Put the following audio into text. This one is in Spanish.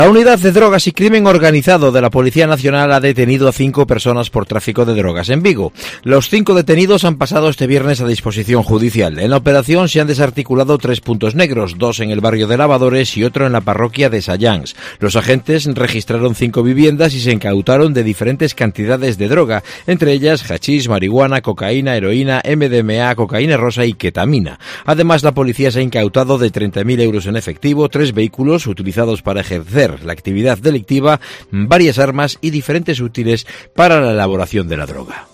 La Unidad de Drogas y Crimen Organizado de la Policía Nacional ha detenido a 5 personas por tráfico de drogas en Vigo. Los 5 detenidos han pasado este viernes a disposición judicial. En la operación se han desarticulado 3 puntos negros, 2 en el barrio de Lavadores y otro en la parroquia de Sayans. Los agentes registraron 5 viviendas y se incautaron de diferentes cantidades de droga, entre ellas hachís, marihuana, cocaína, heroína, MDMA, cocaína rosa y ketamina. Además, la policía se ha incautado de 30.000 euros en efectivo, 3 vehículos utilizados para ejercer la actividad delictiva, varias armas y diferentes útiles para la elaboración de la droga.